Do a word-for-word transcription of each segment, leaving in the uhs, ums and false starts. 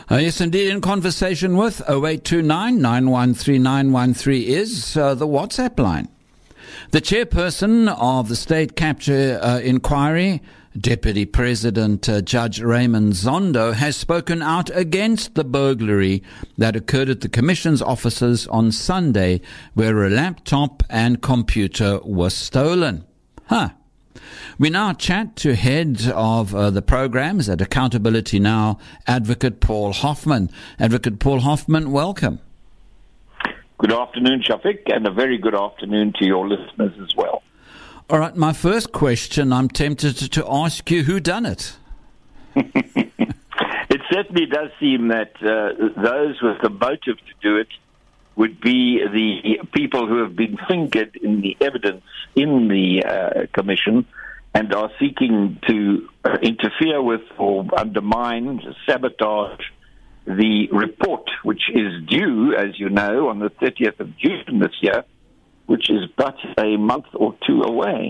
Uh, yes, indeed, in conversation with oh eight two nine, nine one three, nine one three is uh, the WhatsApp line. The chairperson of the State Capture uh, Inquiry, Deputy President uh, Judge Raymond Zondo, has spoken out against the burglary that occurred at the Commission's offices on Sunday, where a laptop and computer were stolen. Huh. We now chat to head of uh, the programs at Accountability Now, Advocate Paul Hoffman. Advocate Paul Hoffman, welcome. Good afternoon, Shafiq, and a very good afternoon to your listeners as well. All right, my first question, I'm tempted to, to ask you, who done it? It certainly does seem that uh, those with the motive to do it would be the people who have been fingered in the evidence in the uh, commission and are seeking to uh, interfere with or undermine, sabotage the report, which is due, as you know, on the thirtieth of June this year, which is but a month or two away.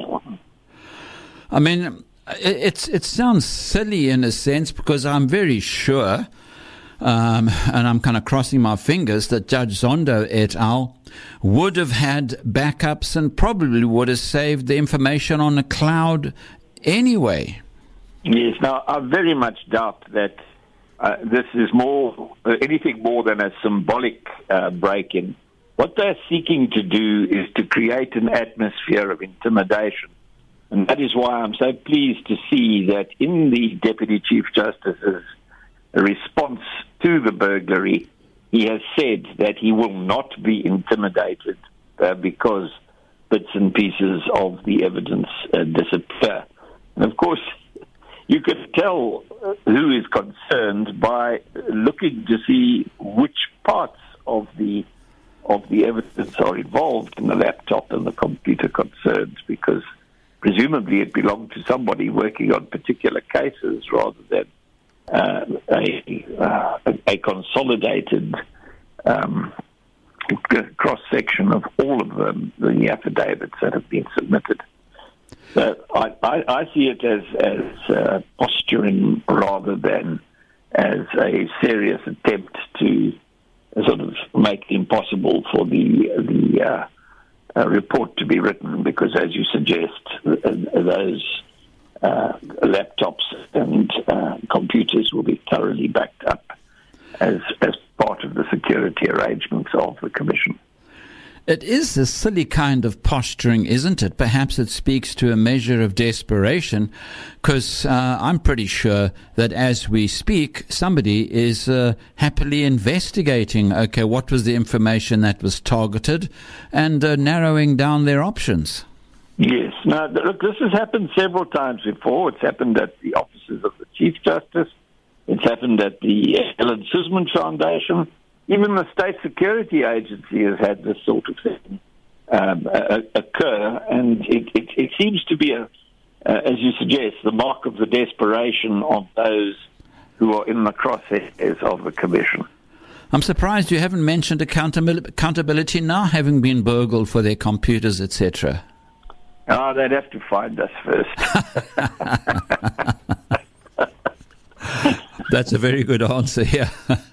I mean, it's it sounds silly in a sense, because I'm very sure, um, and I'm kind of crossing my fingers, that Judge Zondo et al. Would have had backups and probably would have saved the information on the cloud anyway. Yes, now I very much doubt that uh, this is more uh, anything more than a symbolic uh, break-in. What they're seeking to do is to create an atmosphere of intimidation. And that is why I'm so pleased to see that in the Deputy Chief Justice's response to the burglary, he has said that he will not be intimidated uh, because bits and pieces of the evidence uh, disappear. And of course, you can tell who is concerned by looking to see which parts of the of the evidence are involved in the laptop and the computer concerned, because presumably it belonged to somebody working on particular cases rather than uh, a, uh, a consolidated um, cross-section of all of them, the affidavits that have been submitted. So I, I, I see it as, as uh, posturing rather than as a serious attempt to sort of make it impossible for the the uh, uh, report to be written, because, as you suggest, uh, those uh, laptops and uh, computers will be thoroughly backed up as as part of the security arrangements of the Commission. It is a silly kind of posturing, isn't it? Perhaps it speaks to a measure of desperation, because uh, I'm pretty sure that as we speak, somebody is uh, happily investigating, okay, what was the information that was targeted, and uh, narrowing down their options. Yes. Now, look, this has happened several times before. It's happened at the offices of the Chief Justice. It's happened at the Helen Suzman Foundation. Even the State Security Agency has had this sort of thing um, uh, occur, and it, it, it seems to be, a, uh, as you suggest, the mark of the desperation of those who are in the crosshairs of the Commission. I'm surprised you haven't mentioned accountability, accountability now, having been burgled for their computers, et cetera. Oh, they'd have to find us first. That's a very good answer here.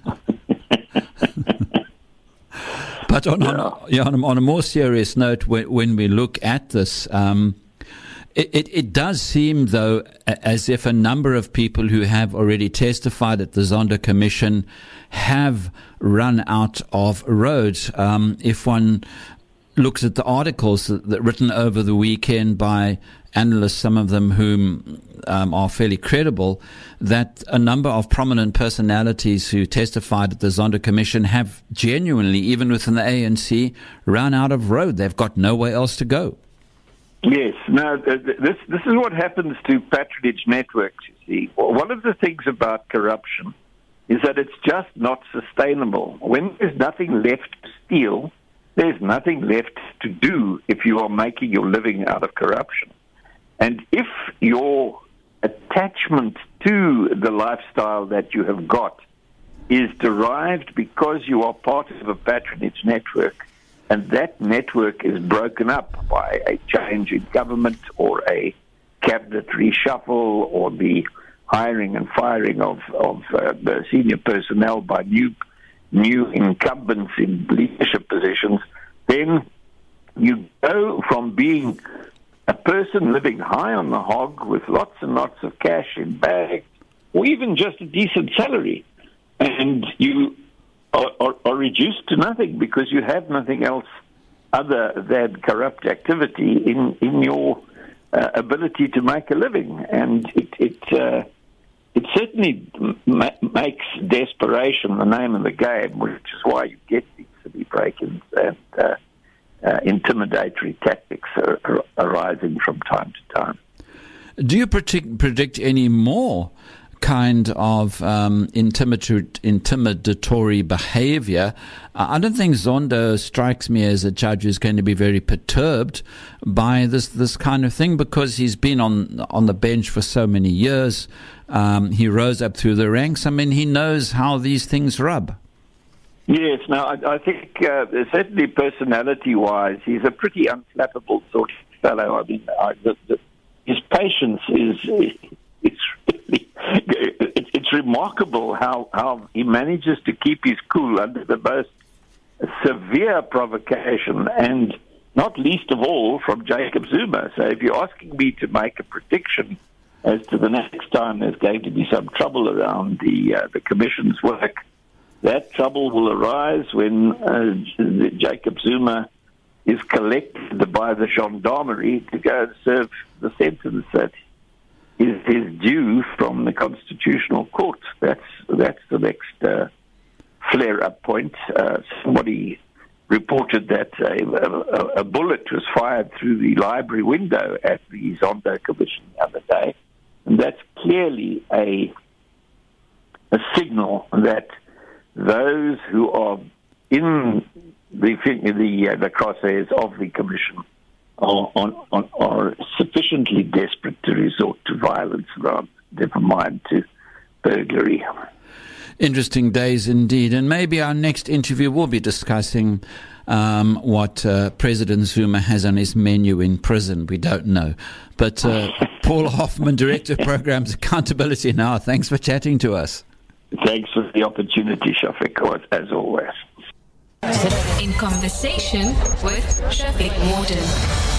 But on, yeah. on, yeah, on, a, on a more serious note, when, when we look at this, um, it, it, it does seem, though, as if a number of people who have already testified at the Zondo Commission have run out of roads. Um, if one looks at the articles that, that written over the weekend by analysts, some of them whom um, are fairly credible, that a number of prominent personalities who testified at the Zondo Commission have genuinely, even within the A N C, run out of road. They've got nowhere else to go. Yes. Now, this this is what happens to patronage networks, you see. One of the things about corruption is that it's just not sustainable. When there's nothing left to steal, there's nothing left to do if you are making your living out of corruption. And if your attachment to the lifestyle that you have got is derived because you are part of a patronage network, and that network is broken up by a change in government or a cabinet reshuffle or the hiring and firing of, of uh, the senior personnel by new new incumbents in leadership positions, then you go from being a person living high on the hog with lots and lots of cash in bags, or even just a decent salary, and you are, are, are reduced to nothing because you have nothing else other than corrupt activity in, in your uh, ability to make a living. And it it, uh, it certainly ma- makes desperation the name of the game, which is why you get these city break-ins and uh, uh, intimidatory tactics are, are arising from time to time. Do you predict, predict any more kind of um, intimidatory, intimidatory behavior? Uh, I don't think Zondo strikes me as a judge who's going to be very perturbed by this this kind of thing, because he's been on on the bench for so many years. Um, he rose up through the ranks. I mean, he knows how these things rub. Yes, now I, I think uh, certainly personality-wise, he's a pretty unflappable sort of fellow. I mean, I, the, the, his patience is it's really it's, it's remarkable how, how he manages to keep his cool under the most severe provocation, and not least of all from Jacob Zuma. So if you're asking me to make a prediction as to the next time there's going to be some trouble around the uh, the Commission's work, that trouble will arise when uh, Jacob Zuma is collected by the gendarmerie to go and serve the sentence that is his due from the Constitutional Court. That's that's the next uh, flare-up point. Uh, somebody reported that a, a, a bullet was fired through the library window at the Zondo Commission the other day, and that's clearly a a signal that those who are in the the, uh, the crosshairs of the Commission are, on, on, are sufficiently desperate to resort to violence, rather, never mind to burglary. Interesting days indeed. And maybe our next interview will be discussing um, what uh, President Zuma has on his menu in prison. We don't know. But uh, Paul Hoffman, Director of Programs Accountability Now, thanks for chatting to us. Thanks for the opportunity, Shafiq, as always. In conversation with Shafiq Morton.